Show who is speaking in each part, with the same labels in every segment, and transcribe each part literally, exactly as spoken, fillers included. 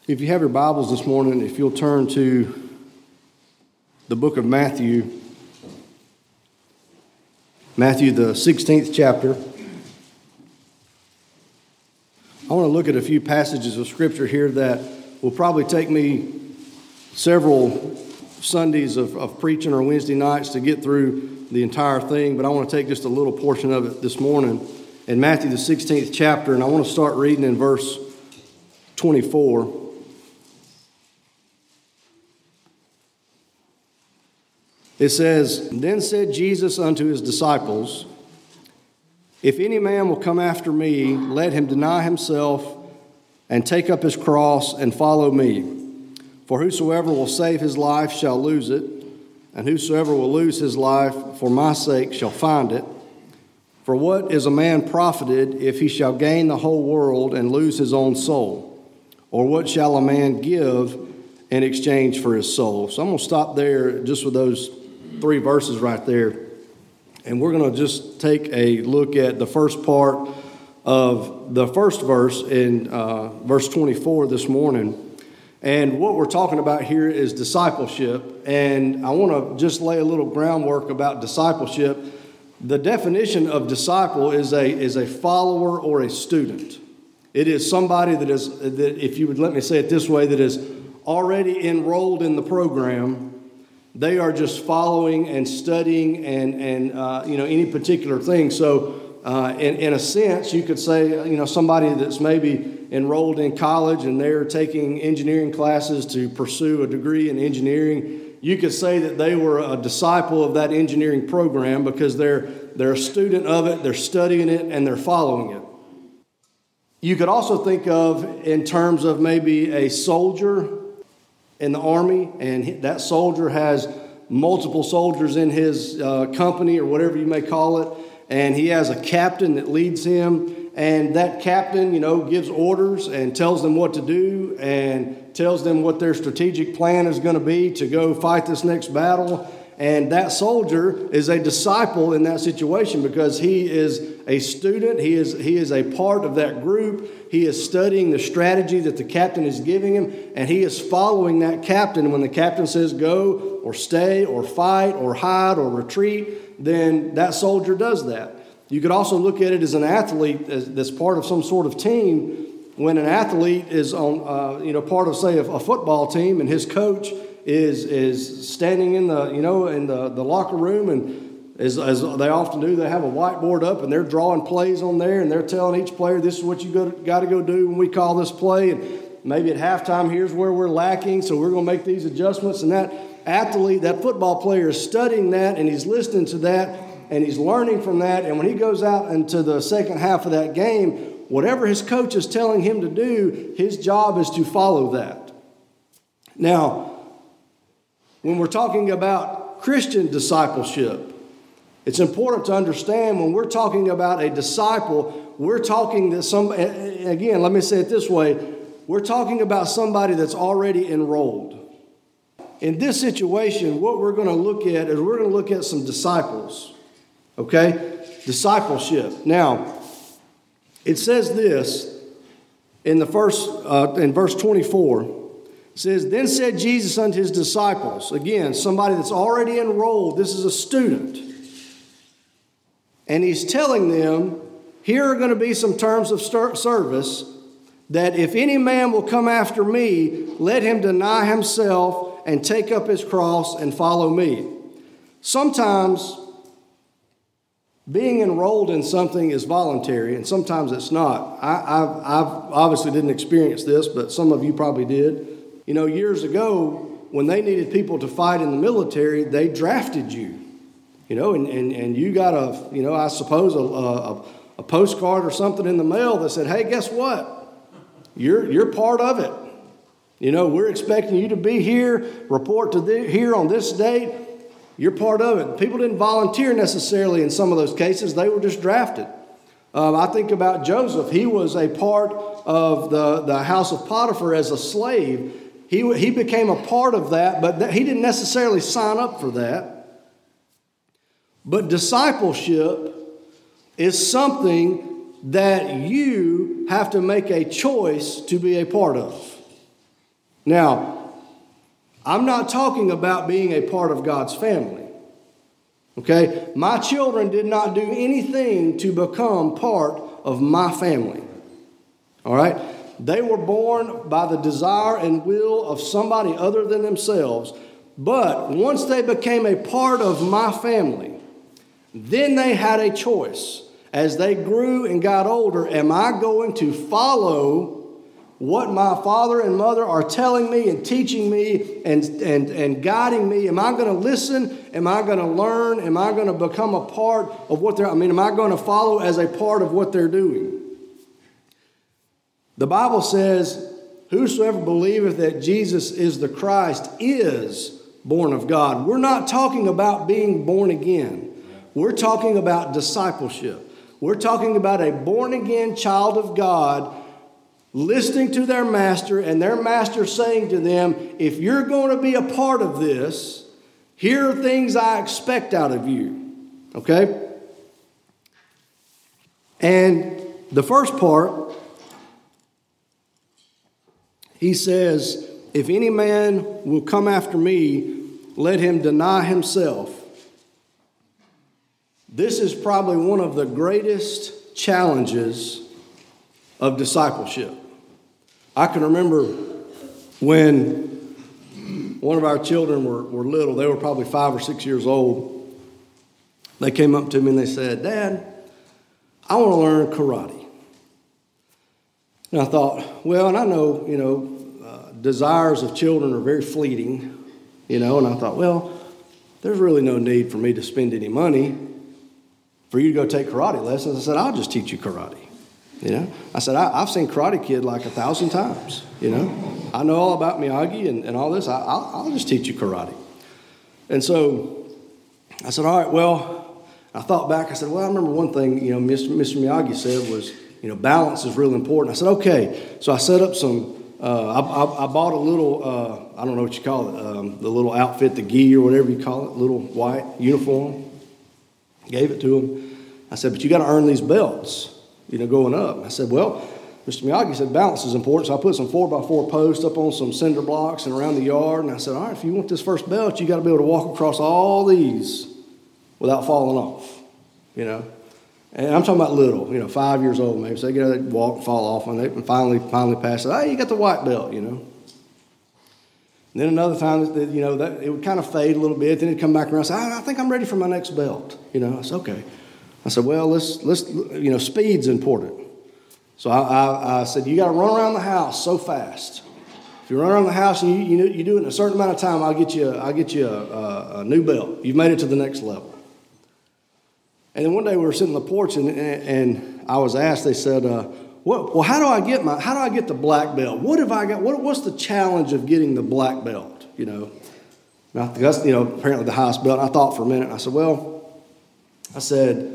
Speaker 1: If you have your Bibles this morning, if you'll turn to the book of Matthew, Matthew, the sixteenth chapter. I want to look at a few passages of Scripture here that will probably take me several Sundays of, of preaching or Wednesday nights to get through the entire thing, but I want to take just a little portion of it this morning in Matthew, the sixteenth chapter, and I want to start reading in verse twenty-four. It says, "Then said Jesus unto his disciples, If any man will come after me, let him deny himself and take up his cross and follow me. For whosoever will save his life shall lose it, and whosoever will lose his life for my sake shall find it. For what is a man profited if he shall gain the whole world and lose his own soul? Or what shall a man give in exchange for his soul?" So I'm going to stop there just with those three verses right there. And we're going to just take a look at the first part of the first verse in uh, verse twenty-four this morning. And what we're talking about here is discipleship. And I want to just lay a little groundwork about discipleship. The definition of disciple is a is a follower or a student. It is somebody that is, that if you would let me say it this way, that is already enrolled in the program. They are just following and studying and, and uh, you know, any particular thing. So uh, in, in a sense, you could say, you know, somebody that's maybe enrolled in college and they're taking engineering classes to pursue a degree in engineering, you could say that they were a disciple of that engineering program because they're, they're a student of it, they're studying it, and they're following it. You could also think of in terms of maybe a soldier in the army, and that soldier has multiple soldiers in his uh, company or whatever you may call it, and he has a captain that leads him, and that captain, you know, gives orders and tells them what to do and tells them what their strategic plan is going to be to go fight this next battle. And that soldier is a disciple in that situation because he is a student. He is he is a part of that group. He is studying the strategy that the captain is giving him, and he is following that captain. When the captain says go or stay or fight or hide or retreat, then that soldier does that. You could also look at it as an athlete as, that's part of some sort of team. When an athlete is on, uh, you know, part of, say, a, a football team, and his coach is is standing in the, you know, in the, the locker room, and as, as they often do, they have a whiteboard up, and they're drawing plays on there, and they're telling each player, this is what you got to go do when we call this play, and maybe at halftime, here's where we're lacking, so we're going to make these adjustments. And that athlete, that football player is studying that, and he's listening to that, and he's learning from that, and when he goes out into the second half of that game, whatever his coach is telling him to do, his job is to follow that. Now, when we're talking about Christian discipleship, it's important to understand when we're talking about a disciple, we're talking that some, again, let me say it this way, we're talking about somebody that's already enrolled. In this situation, what we're going to look at is we're going to look at some disciples, okay? Discipleship. Now, it says this in the first, uh, in verse twenty-four. It says, "Then said Jesus unto his disciples," again, somebody that's already enrolled, this is a student. And he's telling them, here are going to be some terms of service, that if any man will come after me, let him deny himself and take up his cross and follow me. Sometimes being enrolled in something is voluntary, and sometimes it's not. I, I've, I've obviously didn't experience this, but some of you probably did. You know, years ago, when they needed people to fight in the military, they drafted you. You know, and, and, and you got a, you know, I suppose a, a, a postcard or something in the mail that said, hey, guess what? You're, you're part of it. You know, we're expecting you to be here, report to the, here on this date. You're part of it. People didn't volunteer necessarily in some of those cases. They were just drafted. Um, I think about Joseph. He was a part of the, the house of Potiphar as a slave. He, he became a part of that, but that, he didn't necessarily sign up for that. But discipleship is something that you have to make a choice to be a part of. Now, I'm not talking about being a part of God's family. Okay? My children did not do anything to become part of my family. All right? They were born by the desire and will of somebody other than themselves. But once they became a part of my family, then they had a choice. As they grew and got older, am I going to follow what my father and mother are telling me and teaching me and, and, and guiding me? Am I going to listen? Am I going to learn? Am I going to become a part of what they're, I mean, am I going to follow as a part of what they're doing? The Bible says, whosoever believeth that Jesus is the Christ is born of God. We're not talking about being born again. We're talking about discipleship. We're talking about a born-again child of God listening to their master and their master saying to them, if you're going to be a part of this, here are things I expect out of you. Okay? And the first part, he says, if any man will come after me, let him deny himself. This is probably one of the greatest challenges of discipleship. I can remember when one of our children were, were little, they were probably five or six years old. They came up to me and they said, Dad, I want to learn karate. And I thought, well, and I know, you know, uh, desires of children are very fleeting, you know, and I thought, well, there's really no need for me to spend any money for you to go take karate lessons. I said, I'll just teach you karate. You know, I said, I, I've seen Karate Kid like a thousand times, you know. I know all about Miyagi and, and all this. I, I'll, I'll just teach you karate. And so I said, all right, well, I thought back. I said, well, I remember one thing, you know, Mister Mister Miyagi said was, you know, balance is real important. I said, okay. So I set up some, uh, I, I, I bought a little, uh, I don't know what you call it, um, the little outfit, the gi or whatever you call it, little white uniform. Gave it to him. I said, but you got to earn these belts, you know, going up. I said, well, Mister Miyagi said balance is important, so I put some four by four posts up on some cinder blocks and around the yard, and I said, all right, if you want this first belt, you got to be able to walk across all these without falling off, you know. And I'm talking about little, you know, five years old maybe, so they get they walk and fall off, and they finally finally pass it. Hey, you got the white belt, you know. And then another time, that, you know, that it would kind of fade a little bit. Then it'd come back around and say, I think I'm ready for my next belt. You know, I said, okay. I said, well, let's, let's you know, speed's important. So I, I, I said, you got to run around the house so fast. If you run around the house and you, you, you do it in a certain amount of time, I'll get you, a, I'll get you a, a, a new belt. You've made it to the next level. And then one day we were sitting on the porch, and, and, and I was asked, they said, uh, What, well, how do I get my? How do I get the black belt? What have I got? What, what's the challenge of getting the black belt? You know, and I, that's you know apparently the highest belt. And I thought for a minute. I said, well, I said,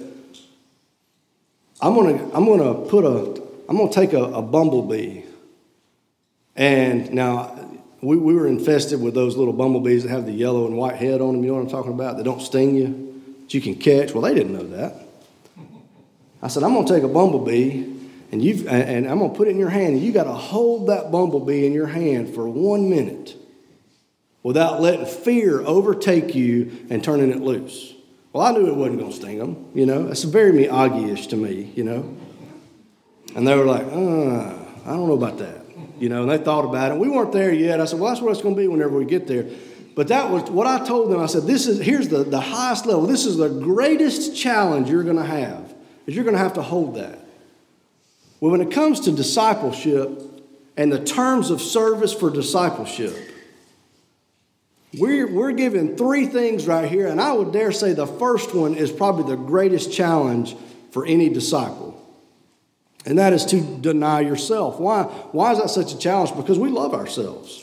Speaker 1: I'm gonna I'm gonna put a I'm gonna take a, a bumblebee. And now we, we were infested with those little bumblebees that have the yellow and white head on them. You know what I'm talking about? They don't sting you, that you can catch. Well, they didn't know that. I said, I'm gonna take a bumblebee. And you and I'm going to put it in your hand, and you got to hold that bumblebee in your hand for one minute without letting fear overtake you and turning it loose. Well, I knew it wasn't going to sting them, you know. That's very Miyagi-ish to me, you know. And they were like, uh, I don't know about that, you know. And they thought about it. We weren't there yet. I said, well, that's what it's going to be whenever we get there. But that was what I told them. I said, this is here's the, the highest level. This is the greatest challenge you're going to have, is you're going to have to hold that. Well, when it comes to discipleship and the terms of service for discipleship, we're, we're given three things right here, and I would dare say the first one is probably the greatest challenge for any disciple, and that is to deny yourself. Why? Why is that such a challenge? Because we love ourselves.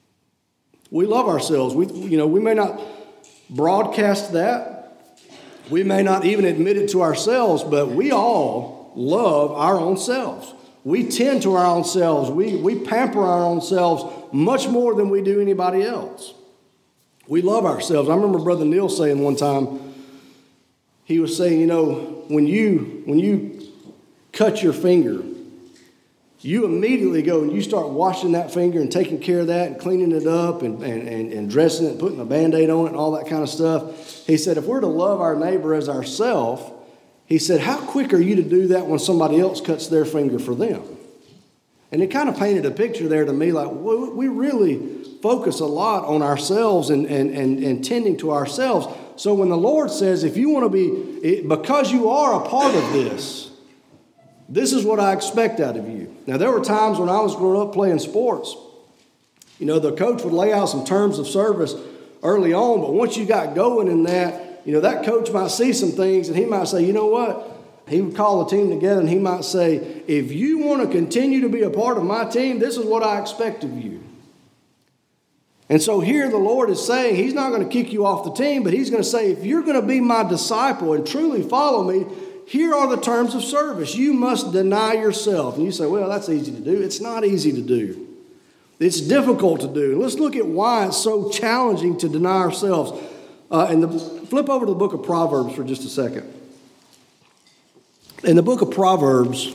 Speaker 1: We love ourselves. We, you know, we may not broadcast that. We may not even admit it to ourselves, but we all love our own selves. We tend to our own selves. We, we pamper our own selves much more than we do anybody else. We love ourselves. I remember Brother Neil saying one time, he was saying, you know, when you when you cut your finger, you immediately go and you start washing that finger and taking care of that and cleaning it up and, and, and, and dressing it and putting a Band-Aid on it and all that kind of stuff. He said, if we're to love our neighbor as ourselves, he said, how quick are you to do that when somebody else cuts their finger for them? And it kind of painted a picture there to me like we really focus a lot on ourselves and, and, and, and tending to ourselves. So when the Lord says, if you want to be, because you are a part of this, this is what I expect out of you. Now, there were times when I was growing up playing sports, you know, the coach would lay out some terms of service early on, but once you got going in that, you know, that coach might see some things and he might say, you know what? He would call the team together and he might say, if you want to continue to be a part of my team, this is what I expect of you. And so here the Lord is saying he's not going to kick you off the team, but he's going to say, if you're going to be my disciple and truly follow me, here are the terms of service. You must deny yourself. And you say, well, that's easy to do. It's not easy to do. It's difficult to do. Let's look at why it's so challenging to deny ourselves. Uh, and the, flip over to the book of Proverbs for just a second. In the book of Proverbs,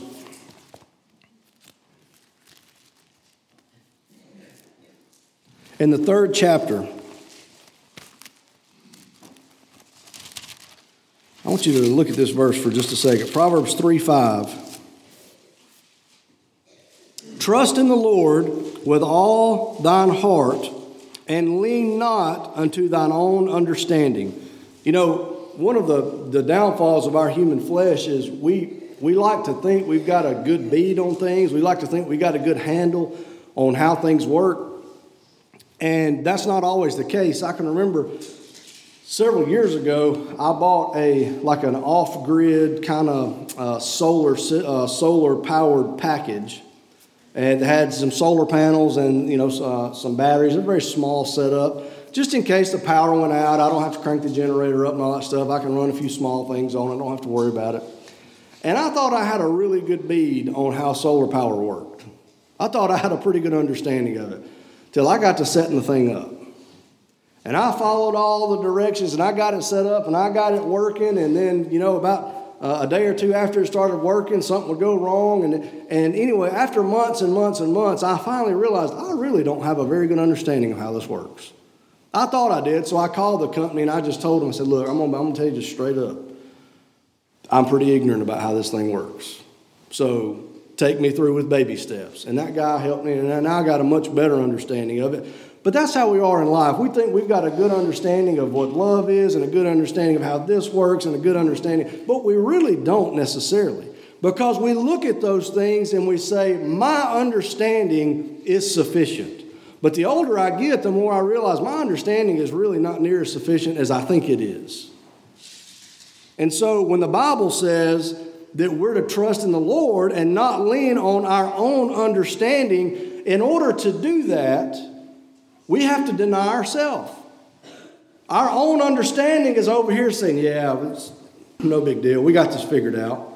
Speaker 1: in the third chapter, I want you to look at this verse for just a second. Proverbs three five. Trust in the Lord with all thine heart, and lean not unto thine own understanding. You know, one of the, the downfalls of our human flesh is we, we like to think we've got a good bead on things. We like to think we got a good handle on how things work. And that's not always the case. I can remember several years ago, I bought a like an off-grid kind of uh, solar uh, solar powered package, and it had some solar panels and you know uh, some batteries. A very small setup, just in case the power went out. I don't have to crank the generator up and all that stuff. I can run a few small things on it. I don't have to worry about it. And I thought I had a really good bead on how solar power worked. I thought I had a pretty good understanding of it till I got to setting the thing up. And I followed all the directions, and I got it set up, and I got it working. And then, you know, about uh, a day or two after it started working, something would go wrong. And, and anyway, after months and months and months, I finally realized I really don't have a very good understanding of how this works. I thought I did, so I called the company, and I just told them, I said, look, I'm going I'm to tell you just straight up. I'm pretty ignorant about how this thing works. So take me through with baby steps. And that guy helped me, and now I got a much better understanding of it. But that's how we are in life. We think we've got a good understanding of what love is and a good understanding of how this works and a good understanding, but we really don't necessarily, because we look at those things and we say, my understanding is sufficient. But the older I get, the more I realize my understanding is really not near as sufficient as I think it is. And so when the Bible says that we're to trust in the Lord and not lean on our own understanding, in order to do that, we have to deny ourselves. Our own understanding is over here saying, yeah, it's no big deal. We got this figured out.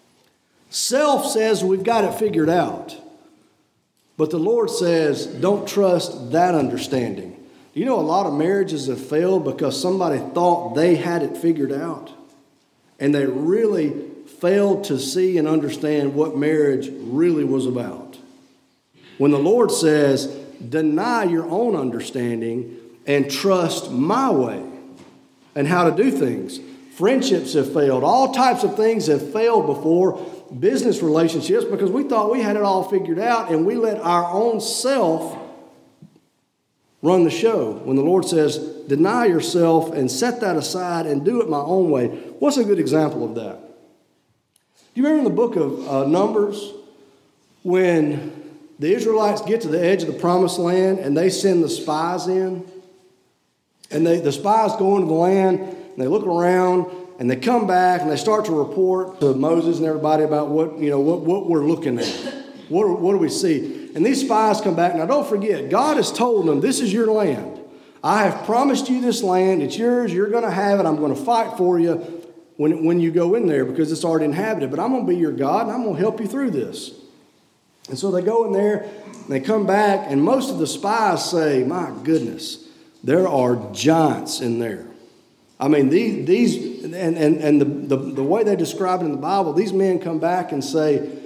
Speaker 1: Self says we've got it figured out. But the Lord says, don't trust that understanding. You know, a lot of marriages have failed because somebody thought they had it figured out. And they really failed to see and understand what marriage really was about. When the Lord says, deny your own understanding and trust my way and how to do things. Friendships have failed. All types of things have failed before. Business relationships, because we thought we had it all figured out and we let our own self run the show. When the Lord says, deny yourself and set that aside and do it my own way. What's a good example of that? Do you remember in the book of uh, Numbers when the Israelites get to the edge of the promised land and they send the spies in? And they, the spies go into the land and they look around and they come back and they start to report to Moses and everybody about what, you know, what, what we're looking at. What, what do we see? And these spies come back. Now don't forget, God has told them, this is your land. I have promised you this land. It's yours. You're going to have it. I'm going to fight for you when, when you go in there because it's already inhabited. But I'm going to be your God and I'm going to help you through this. And so they go in there, and they come back, and most of the spies say, my goodness, there are giants in there. I mean, these, these and, and, and the, the, the way they describe it in the Bible, these men come back and say,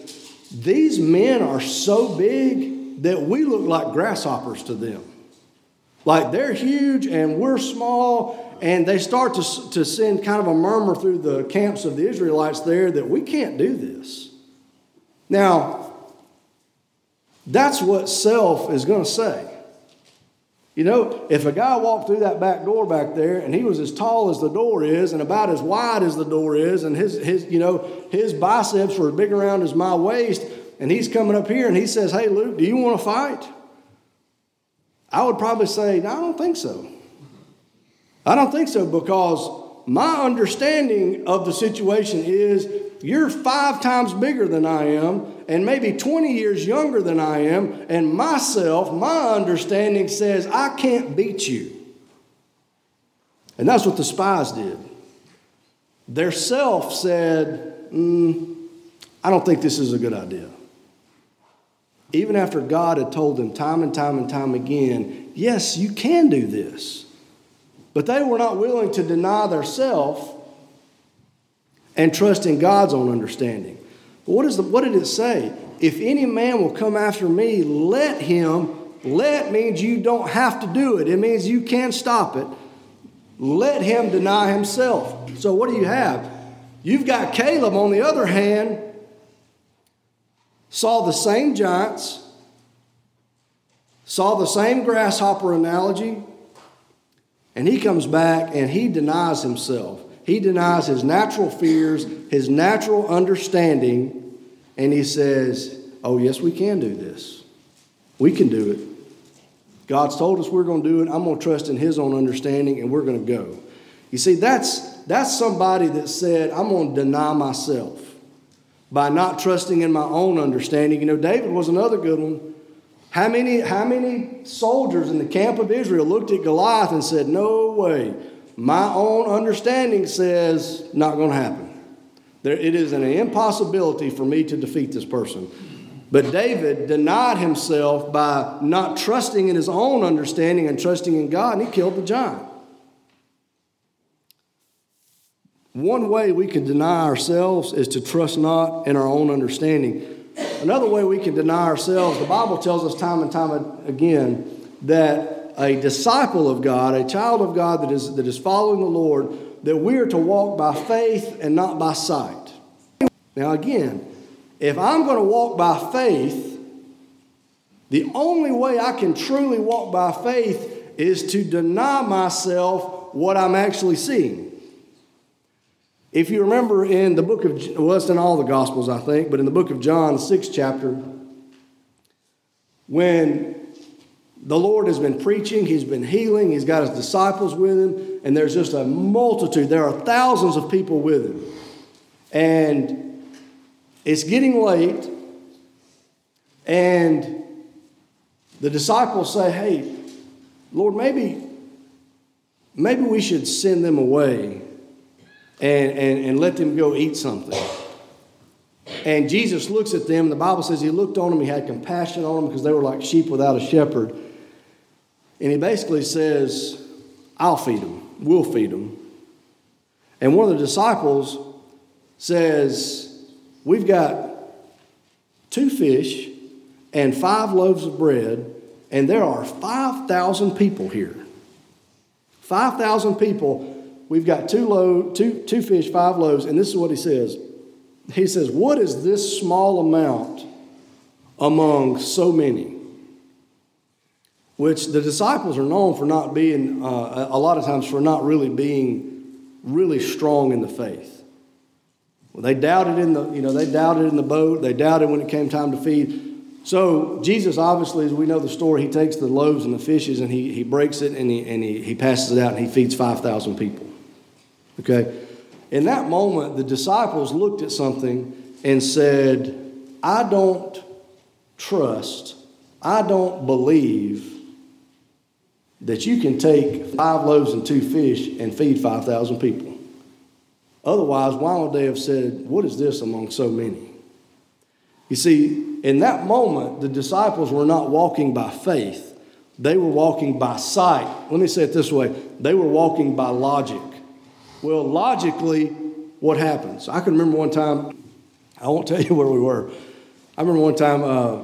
Speaker 1: these men are so big that we look like grasshoppers to them. Like they're huge and we're small, and they start to, to send kind of a murmur through the camps of the Israelites there that we can't do this. Now, that's what self is going to say. You know, if a guy walked through that back door back there and he was as tall as the door is and about as wide as the door is, and his, his you know, his biceps were big around as my waist, and he's coming up here and he says, "Hey, Luke, do you want to fight?" I would probably say, "No, I don't think so. I don't think so, because my understanding of the situation is you're five times bigger than I am and maybe twenty years younger than I am, and myself, my understanding says I can't beat you." And that's what the spies did. Their self said, mm, "I don't think this is a good idea." Even after God had told them time and time and time again, yes, you can do this. But they were not willing to deny their self and trust in God's own understanding. But what is the, what did it say? If any man will come after me, let him. Let means you don't have to do it. It means you can stop it. Let him deny himself. So what do you have? You've got Caleb, on the other hand, saw the same giants, saw the same grasshopper analogy, and he comes back and he denies himself. He denies his natural fears, his natural understanding, and he says, "Oh, yes, we can do this. We can do it. God's told us we're going to do it. I'm going to trust in his own understanding, and we're going to go." You see, that's, that's somebody that said, "I'm going to deny myself by not trusting in my own understanding." You know, David was another good one. How many, how many soldiers in the camp of Israel looked at Goliath and said, "No way. My own understanding says not going to happen. There, it is an impossibility for me to defeat this person." But David denied himself by not trusting in his own understanding and trusting in God, and he killed the giant. One way we can deny ourselves is to trust not in our own understanding. Another way we can deny ourselves, the Bible tells us time and time again that a disciple of God, a child of God that is, that is following the Lord, that we are to walk by faith and not by sight. Now again, if I'm going to walk by faith, the only way I can truly walk by faith is to deny myself what I'm actually seeing. If you remember in the book of, well, it's in all the Gospels, I think, but in the book of John, the sixth chapter, when the Lord has been preaching, he's been healing, he's got his disciples with him, and there's just a multitude. There are thousands of people with him. And it's getting late, and the disciples say, "Hey, Lord, maybe, maybe we should send them away And, and, and let them go eat something." And Jesus looks at them. The Bible says he looked on them. He had compassion on them because they were like sheep without a shepherd. And he basically says, "I'll feed them. We'll feed them." And one of the disciples says, "We've got two fish and five loaves of bread, and there are five thousand people here. five thousand people. We've got two, lo- two, two fish, five loaves," and this is what he says. He says, "What is this small amount among so many?" Which the disciples are known for not being, uh, a lot of times for not really being really strong in the faith. Well, they doubted in the, you know, they doubted in the boat. They doubted when it came time to feed. So Jesus, obviously, as we know the story, he takes the loaves and the fishes and he, he breaks it and, he, and he, he passes it out and he feeds five thousand people. Okay? In that moment, the disciples looked at something and said, "I don't trust, I don't believe that you can take five loaves and two fish and feed five thousand people. Otherwise, why would they have said, 'What is this among so many?'" You see, in that moment, the disciples were not walking by faith. They were walking by sight. Let me say it this way. They were walking by logic. Well, logically, what happens? I can remember one time, I won't tell you where we were. I remember one time, uh,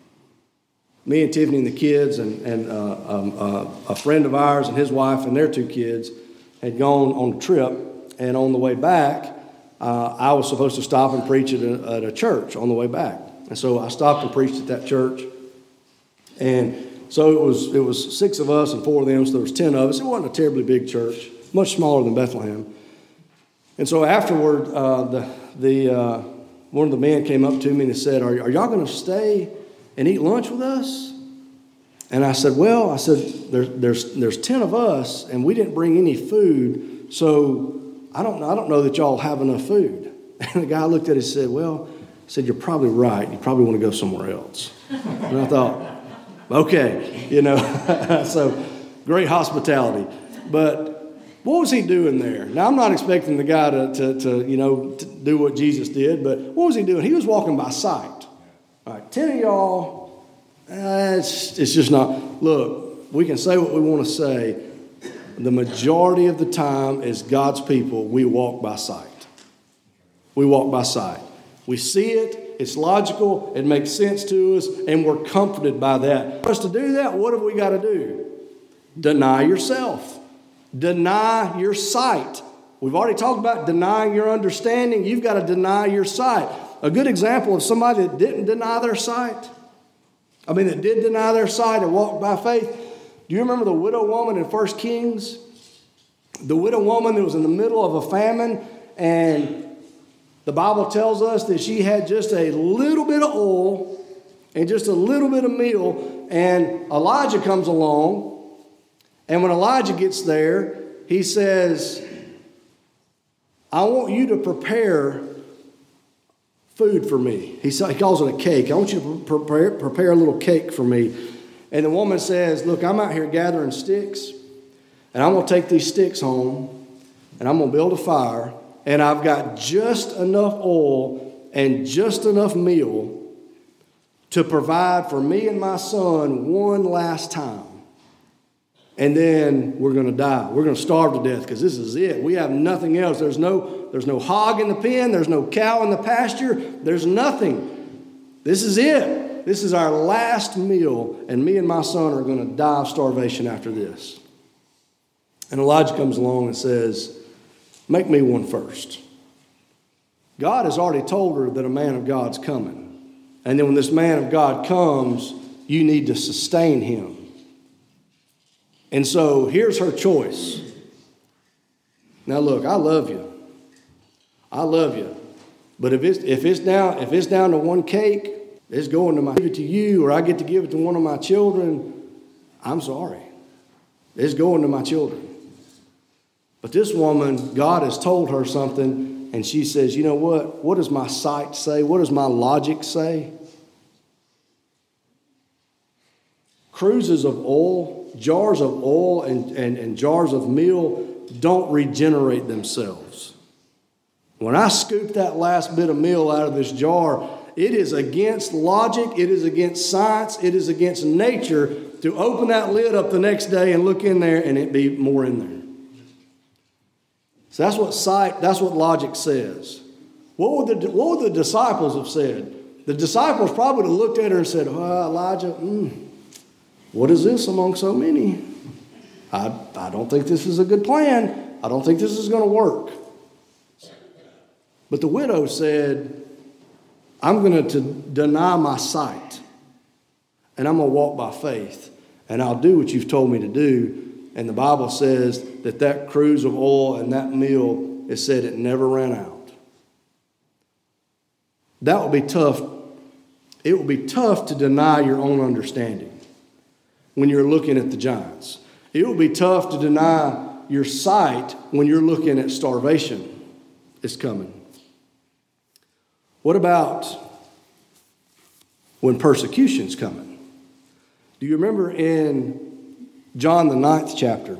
Speaker 1: me and Tiffany and the kids and, and uh, um, uh, a friend of ours and his wife and their two kids had gone on a trip, and on the way back, uh, I was supposed to stop and preach at a, at a church on the way back. And so I stopped and preached at that church. And so it was it was six of us and four of them, so there was ten of us. It wasn't a terribly big church, much smaller than Bethlehem. And so afterward, uh, the the uh, one of the men came up to me and said, are, are y'all going to stay and eat lunch with us? And I said, well, I said, there, there's there's ten of us, and we didn't bring any food, so I don't I don't know that y'all have enough food. And the guy looked at it and said, well, I said, you're probably right. You probably want to go somewhere else. And I thought, okay, you know, so great hospitality. But what was he doing there? Now, I'm not expecting the guy to, to, to you know, to do what Jesus did, but what was he doing? He was walking by sight. All right, ten of y'all. Uh, it's, it's just not, look, we can say what we want to say. The majority of the time as God's people, we walk by sight. We walk by sight. We see it, it's logical, it makes sense to us, and we're comforted by that. For us to do that, what have we got to do? Deny yourself. Deny your sight. We've already talked about denying your understanding. You've got to deny your sight. A good example of somebody that didn't deny their sight, I mean, that did deny their sight and walked by faith. Do you remember the widow woman in First Kings? The widow woman that was in the middle of a famine, and the Bible tells us that she had just a little bit of oil and just a little bit of meal, and Elijah comes along, and when Elijah gets there, he says, I want you to prepare food for me. He calls it a cake. I want you to prepare, prepare a little cake for me. And the woman says, look, I'm out here gathering sticks, and I'm going to take these sticks home, and I'm going to build a fire, and I've got just enough oil and just enough meal to provide for me and my son one last time. And then we're going to die. We're going to starve to death because this is it. We have nothing else. There's no, there's no hog in the pen. There's no cow in the pasture. There's nothing. This is it. This is our last meal, and me and my son are going to die of starvation after this. And Elijah comes along and says, make me one first. God has already told her that a man of God's coming. And then when this man of God comes, you need to sustain him. And so here's her choice. Now look, I love you. I love you. But if it's if it's down if it's down to one cake, it's going to my give it to you, or I get to give it to one of my children, I'm sorry. It's going to my children. But this woman, God has told her something, and she says, you know what? What does my sight say? What does my logic say? Cruises of oil, jars of oil and, and, and jars of meal don't regenerate themselves. When I scoop that last bit of meal out of this jar, it is against logic, it is against science, it is against nature to open that lid up the next day and look in there and it be more in there. So that's what sight, that's what logic says. What would the, what would the disciples have said? The disciples probably would have looked at her and said, oh, Elijah, mm, what is this among so many? I, I don't think this is a good plan. I don't think this is going to work. But the widow said, I'm going to deny my sight, and I'm going to walk by faith, and I'll do what you've told me to do. And the Bible says that that cruse of oil and that meal, it said it never ran out. That would be tough. It would be tough to deny your own understanding when you're looking at the giants. It would be tough to deny your sight when you're looking at starvation is coming. What about when persecution's coming? Do you remember in John the ninth chapter,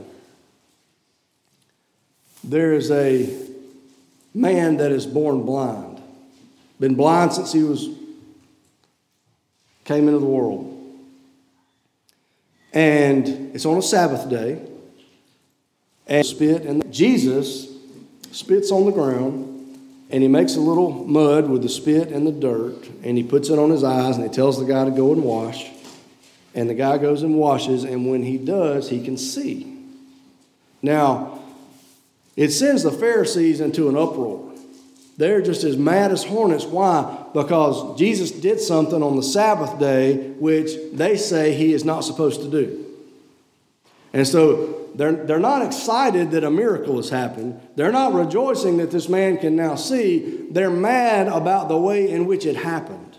Speaker 1: there is a man that is born blind. Been blind since he was came into the world. And it's on a Sabbath day. And spit, and Jesus spits on the ground And he makes a little mud with the spit and the dirt, and he puts it on his eyes, and he tells the guy to go and wash. And the guy goes and washes, and when he does, he can see. Now, it sends the Pharisees into an uproar. They're just as mad as hornets. Why? Because Jesus did something on the Sabbath day, which they say he is not supposed to do. And so they're, they're not excited that a miracle has happened. They're not rejoicing that this man can now see. They're mad about the way in which it happened.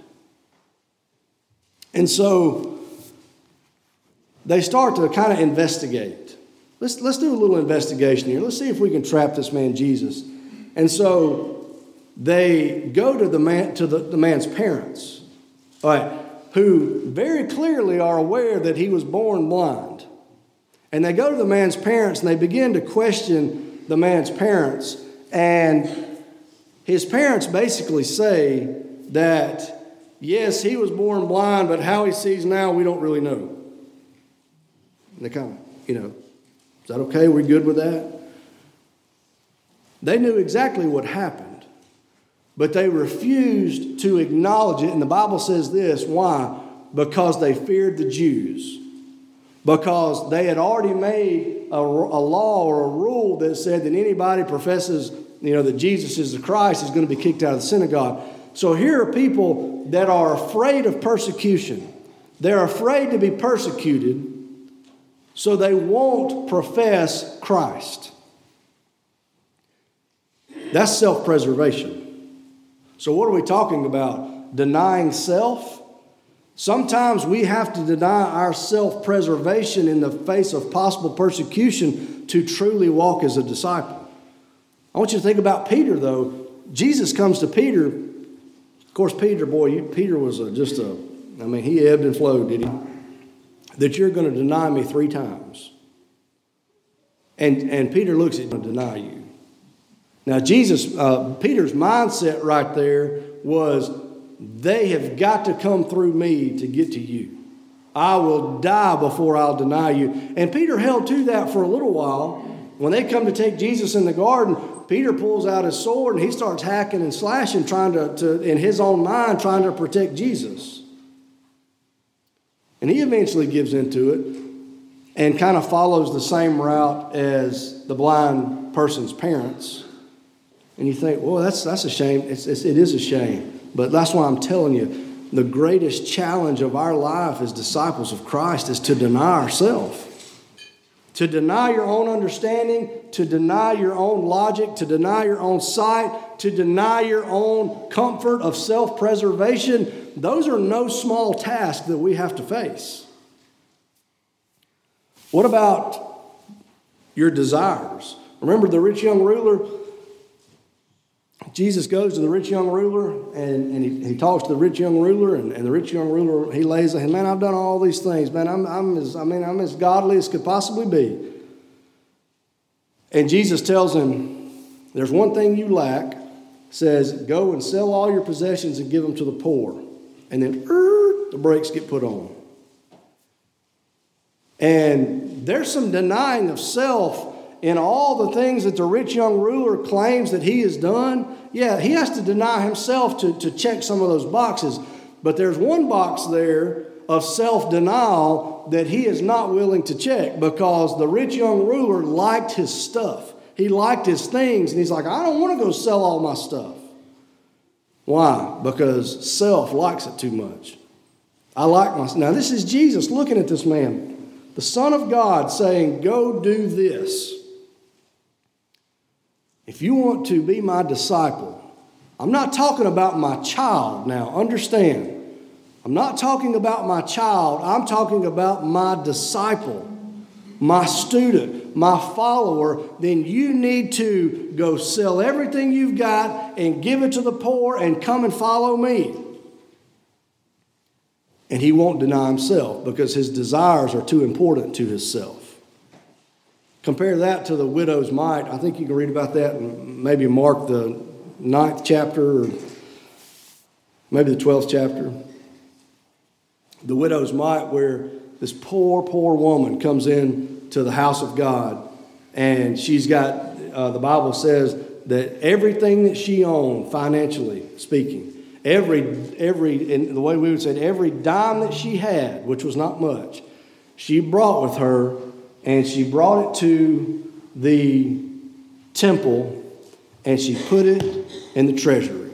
Speaker 1: And so they start to kind of investigate. Let's, let's do a little investigation here. Let's see if we can trap this man Jesus. And so they go to the man to the, the man's parents, all right, who very clearly are aware that he was born blind. And they go to the man's parents and they begin to question the man's parents. And his parents basically say that, yes, he was born blind, but how he sees now, we don't really know. And they kind of, you know, is that okay? We're good with that? They knew exactly what happened, but they refused to acknowledge it. And the Bible says this. Why? Because they feared the Jews. Because they had already made a, a law or a rule that said that anybody professes, you know, that Jesus is the Christ is going to be kicked out of the synagogue. So here are people that are afraid of persecution. They're afraid to be persecuted, so they won't profess Christ. That's self-preservation. So what are we talking about? Denying self? Sometimes we have to deny our self-preservation in the face of possible persecution to truly walk as a disciple. I want you to think about Peter, though. Jesus comes to Peter. Of course, Peter, boy, you, Peter was a, just a, I mean, he ebbed and flowed, did he? That you're going to deny me three times. And, and Peter looks at you and deny you. Now, Jesus, uh, Peter's mindset right there was, they have got to come through me to get to you. I will die before I'll deny you. And Peter held to that for a little while. When they come to take Jesus in the garden, Peter pulls out his sword and he starts hacking and slashing, trying to, to in his own mind, trying to protect Jesus. And he eventually gives into it and kind of follows the same route as the blind person's parents. And you think, well, that's that's a shame. It's, it's, it is a shame. But that's why I'm telling you, the greatest challenge of our life as disciples of Christ is to deny ourselves. To deny your own understanding, to deny your own logic, to deny your own sight, to deny your own comfort of self-preservation. Those are no small tasks that we have to face. What about your desires? Remember the rich young ruler? Jesus goes to the rich young ruler, and, and he, he talks to the rich young ruler, and, and the rich young ruler, he lays a hand, man, I've done all these things, man. I'm, I'm as, I mean, I'm as godly as could possibly be. And Jesus tells him, there's one thing you lack, says, go and sell all your possessions and give them to the poor. And then er, the brakes get put on. And there's some denying of self in all the things that the rich young ruler claims that he has done. Yeah, he has to deny himself to, to check some of those boxes. But there's one box there of self-denial that he is not willing to check, because the rich young ruler liked his stuff. He liked his things, and he's like, I don't want to go sell all my stuff. Why? Because self likes it too much. I like my... Now, this is Jesus looking at this man, the Son of God, saying, go do this. If you want to be my disciple, I'm not talking about my child now. Understand. I'm not talking about my child. I'm talking about my disciple, my student, my follower. Then you need to go sell everything you've got and give it to the poor and come and follow me. And he won't deny himself because his desires are too important to himself. Compare that to the widow's mite. I think you can read about that in maybe Mark the ninth chapter, or maybe the twelfth chapter. The widow's mite, where this poor, poor woman comes in to the house of God, and she's got, uh, the Bible says that everything that she owned, financially speaking, every, every, in the way we would say, every dime that she had, which was not much, she brought with her, and she brought it to the temple, and she put it in the treasury.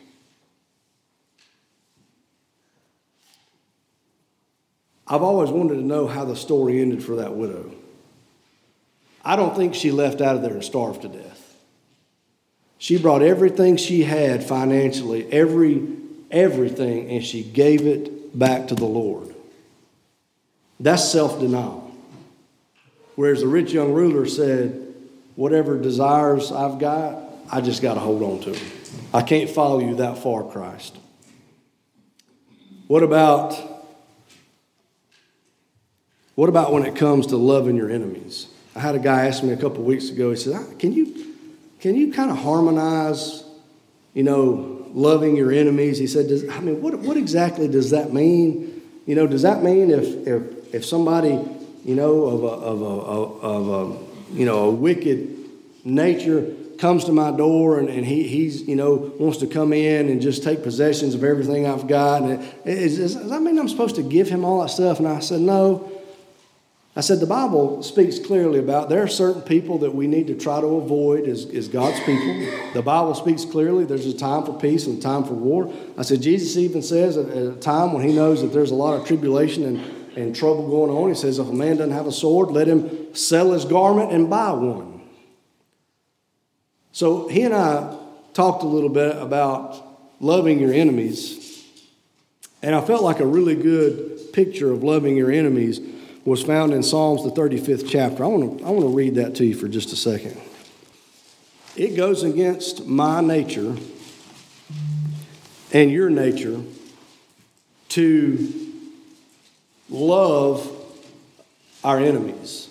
Speaker 1: I've always wanted to know how the story ended for that widow. I don't think she left out of there and starved to death. She brought everything she had financially, every everything, and she gave it back to the Lord. That's self-denial. Whereas the rich young ruler said, whatever desires I've got, I just got to hold on to them. I can't follow you that far, Christ. What about, what about when it comes to loving your enemies? I had a guy ask me a couple of weeks ago, he said, can you, can you kind of harmonize, you know, loving your enemies? He said, does, I mean, what, what exactly does that mean? You know, does that mean if, if, if somebody, you know, of a, of a, of a, you know, a wicked nature comes to my door and, and he, he's, you know, wants to come in and just take possessions of everything I've got. And it, is, is, does that mean I'm supposed to give him all that stuff? And I said, no. I said, the Bible speaks clearly about there are certain people that we need to try to avoid as, as God's people. The Bible speaks clearly. There's a time for peace and a time for war. I said, Jesus even says at, at a time when he knows that there's a lot of tribulation and, and trouble going on, he says, if a man doesn't have a sword, let him sell his garment and buy one. So he and I talked a little bit about loving your enemies, and I felt like a really good picture of loving your enemies was found in Psalms, the thirty-fifth chapter. I want to I want to read that to you for just a second. It goes against my nature and your nature to love our enemies.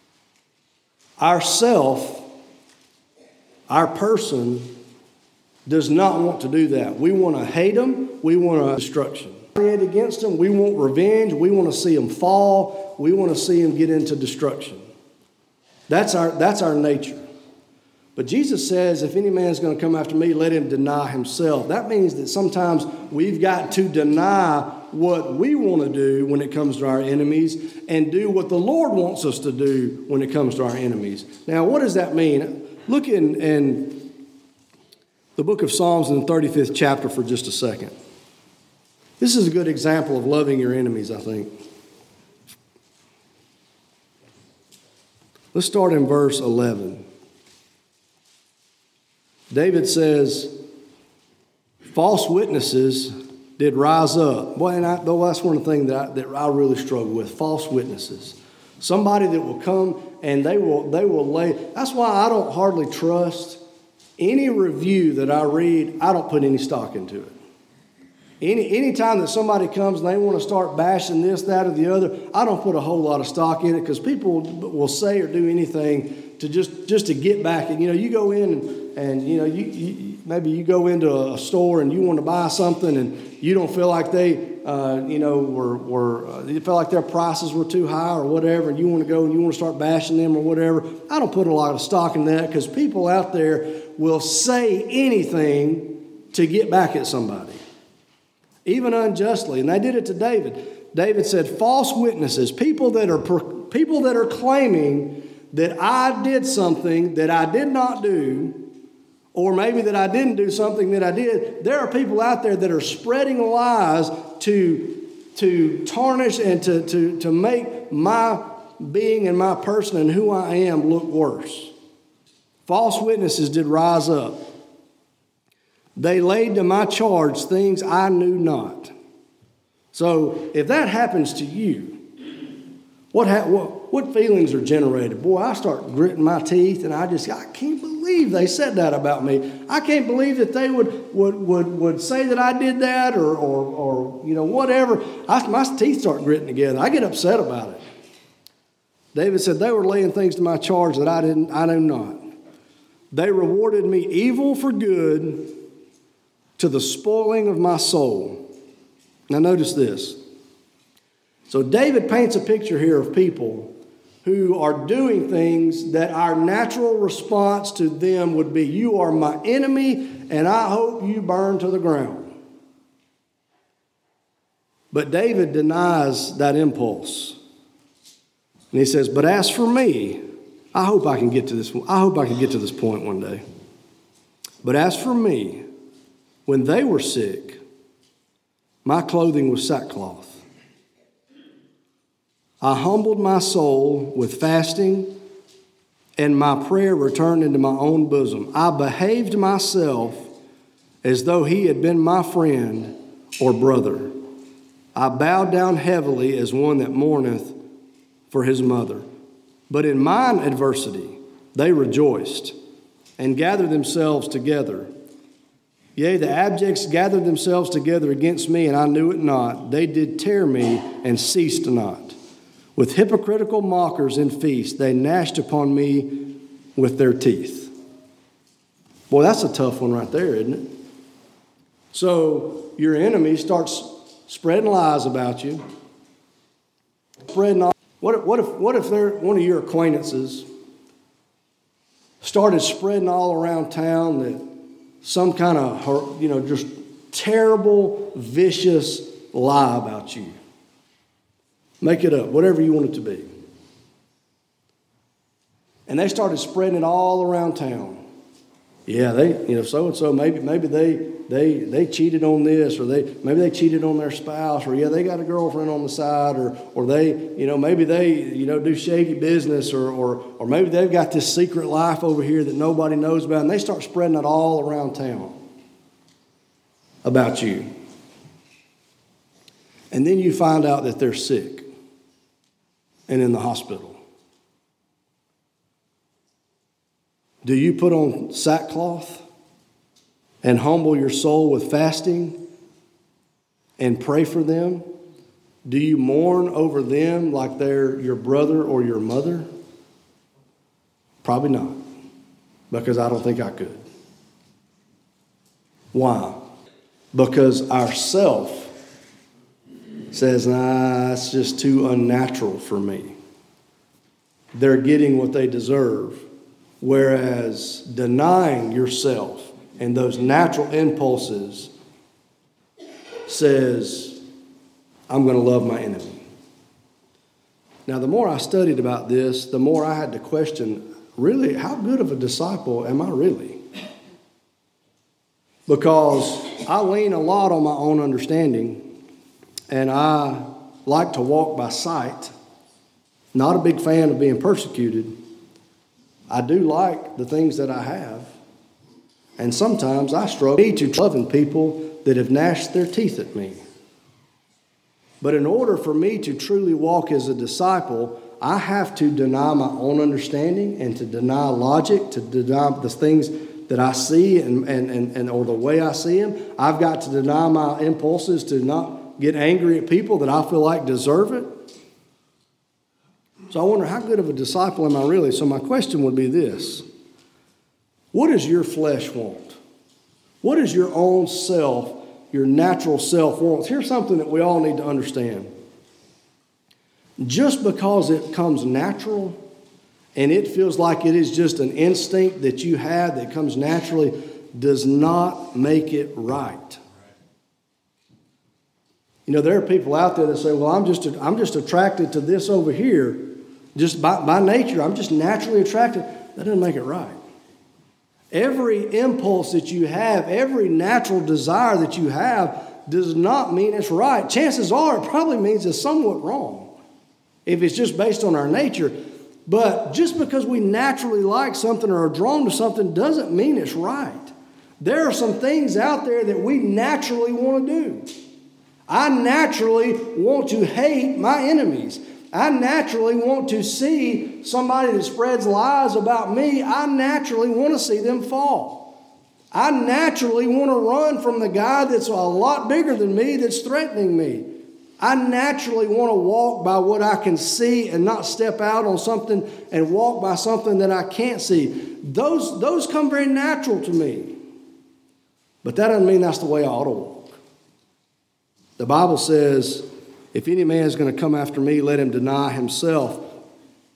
Speaker 1: Ourself, our person, does not want to do that. We want to hate them. We want destruction. Against them. We want revenge. We want to see them fall. We want to see them get into destruction. That's our, that's our nature. But Jesus says, if any man is going to come after me, let him deny himself. That means that sometimes we've got to deny what we want to do when it comes to our enemies and do what the Lord wants us to do when it comes to our enemies. Now, what does that mean? Look in, in the book of Psalms in the thirty-fifth chapter for just a second. This is a good example of loving your enemies, I think. Let's start in verse eleven. David says, false witnesses did rise up. Boy, and I, though that's one of the things that I, that I really struggle with, false witnesses. Somebody that will come and they will, they will lay. That's why I don't hardly trust any review that I read. I don't put any stock into it. Any anytime that somebody comes and they want to start bashing this, that, or the other, I don't put a whole lot of stock in it because people will say or do anything to just, just to get back. And, you know, you go in and, and you know, you, you maybe you go into a store and you want to buy something and you don't feel like they, uh, you know, were, were uh, you feel like their prices were too high or whatever, and you want to go and you want to start bashing them or whatever. I don't put a lot of stock in that because people out there will say anything to get back at somebody, even unjustly. And they did it to David. David said, false witnesses, people that are people that are claiming that I did something that I did not do, or maybe that I didn't do something that I did. There are people out there that are spreading lies to, to tarnish and to, to, to make my being and my person and who I am look worse. False witnesses did rise up. They laid to my charge things I knew not. So if that happens to you, what, ha- what what feelings are generated? Boy, I start gritting my teeth, and I just, I can't believe they said that about me. I can't believe that they would would would, would say that I did that or, or, or you know, whatever. I, my teeth start gritting together. I get upset about it. David said, they were laying things to my charge that I didn't, I knew not. They rewarded me evil for good, to the spoiling of my soul. Now notice this. So David paints a picture here of people who are doing things that our natural response to them would be, you are my enemy, and I hope you burn to the ground. But David denies that impulse. And he says, but as for me, I hope I can get to this, I hope I can get to this point one day. But as for me, when they were sick, my clothing was sackcloth. I humbled my soul with fasting, and my prayer returned into my own bosom. I behaved myself as though he had been my friend or brother. I bowed down heavily as one that mourneth for his mother. But in mine adversity they rejoiced and gathered themselves together. Yea, the abjects gathered themselves together against me, and I knew it not. They did tear me and ceased not. With hypocritical mockers in feast, they gnashed upon me with their teeth. Boy, that's a tough one right there, isn't it? So your enemy starts spreading lies about you. Spreading all, what if, what if, what if they're one of your acquaintances started spreading all around town that some kind of, you know, just terrible, vicious lie about you? Make it up, whatever you want it to be. And they started spreading it all around town. Yeah, they, you know, so and so, maybe, maybe they, they, they cheated on this, or they, maybe they cheated on their spouse, or yeah, they got a girlfriend on the side, or, or they, you know, maybe they, you know, do shady business, or, or, or maybe they've got this secret life over here that nobody knows about, and they start spreading it all around town about you. And then you find out that they're sick and in the hospital. Do you put on sackcloth and humble your soul with fasting and pray for them? Do you mourn over them like they're your brother or your mother? Probably not, because I don't think I could. Why? Because our self says, nah, it's just too unnatural for me. They're getting what they deserve. Whereas denying yourself and those natural impulses says, I'm going to love my enemy. Now, the more I studied about this, the more I had to question, really, how good of a disciple am I really? Because I lean a lot on my own understanding, and I like to walk by sight. Not a big fan of being persecuted. I do like the things that I have. And sometimes I struggle to loving people that have gnashed their teeth at me. But in order for me to truly walk as a disciple, I have to deny my own understanding and to deny logic, to deny the things that I see and, and, and, and or the way I see them. I've got to deny my impulses to not get angry at people that I feel like deserve it. So I wonder, how good of a disciple am I really? So my question would be this. What does your flesh want? What does your own self, your natural self want? Here's something that we all need to understand. Just because it comes natural and it feels like it is just an instinct that you have that comes naturally does not make it right. You know, there are people out there that say, well, I'm just, I'm just attracted to this over here. Just by, by nature, I'm just naturally attracted. That doesn't make it right. Every impulse that you have, every natural desire that you have does not mean it's right. Chances are it probably means it's somewhat wrong if it's just based on our nature. But just because we naturally like something or are drawn to something doesn't mean it's right. There are some things out there that we naturally want to do. I naturally want to hate my enemies. I naturally want to see somebody that spreads lies about me. I naturally want to see them fall. I naturally want to run from the guy that's a lot bigger than me that's threatening me. I naturally want to walk by what I can see and not step out on something and walk by something that I can't see. Those, those come very natural to me. But that doesn't mean that's the way I ought to walk. The Bible says, if any man is going to come after me, let him deny himself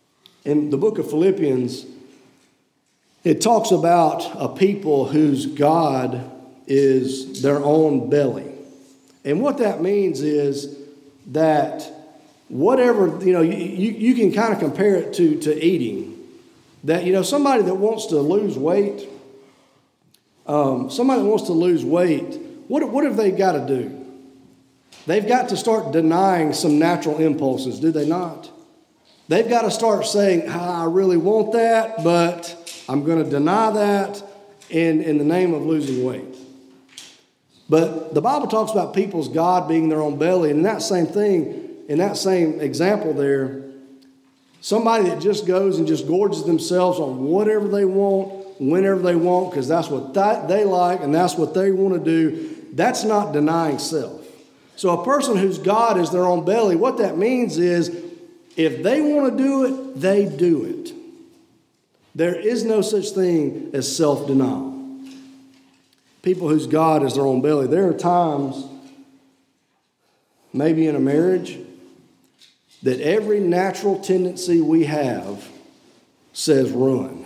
Speaker 1: In the book of Philippians, it talks about a people whose God is their own belly. And what that means is that whatever, you know, you, you, you can kind of compare it to, to eating. That, you know, somebody that wants to lose weight, um, somebody that wants to lose weight, what, what have they got to do? They've got to start denying some natural impulses, do they not? They've got to start saying, ah, I really want that, but I'm going to deny that in, in the name of losing weight. But the Bible talks about people's God being their own belly, and in that same thing, in that same example there, somebody that just goes and just gorges themselves on whatever they want, whenever they want, because that's what that they like and that's what they want to do, that's not denying self. So a person whose God is their own belly, what that means is if they want to do it, they do it. There is no such thing as self-denial. People whose God is their own belly. There are times, maybe in a marriage, that every natural tendency we have says run.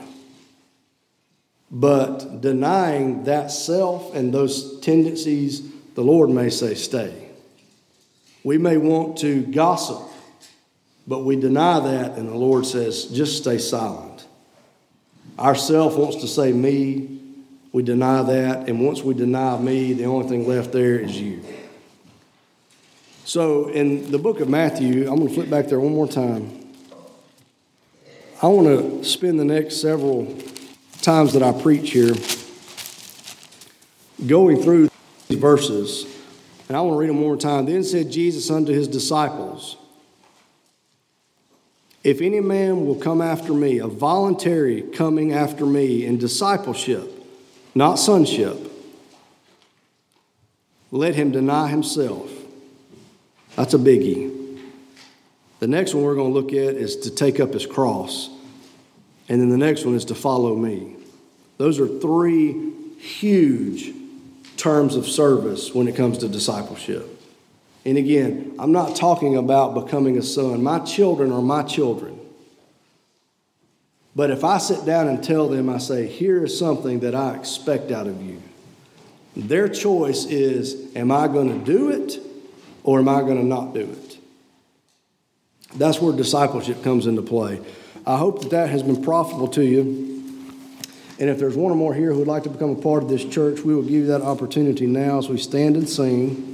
Speaker 1: But denying that self and those tendencies, the Lord may say stay. We may want to gossip, but we deny that, and the Lord says just stay silent. Our self wants to say me. We deny that, and once we deny me, the only thing left there is you. So in the book of Matthew, I'm going to flip back there one more time. I want to spend the next several times that I preach here going through these verses, and I want to read them one more time. Then said Jesus unto his disciples, if any man will come after me, a voluntary coming after me in discipleship, not sonship, let him deny himself. That's a biggie. The next one we're going to look at is to take up his cross. And then the next one is to follow me. Those are three huge terms of service when it comes to discipleship. And again, I'm not talking about becoming a son. My children are my children. But if I sit down and tell them, I say, here is something that I expect out of you. Their choice is, am I going to do it or am I going to not do it? That's where discipleship comes into play. I hope that that has been profitable to you. And if there's one or more here who would like to become a part of this church, we will give you that opportunity now as we stand and sing.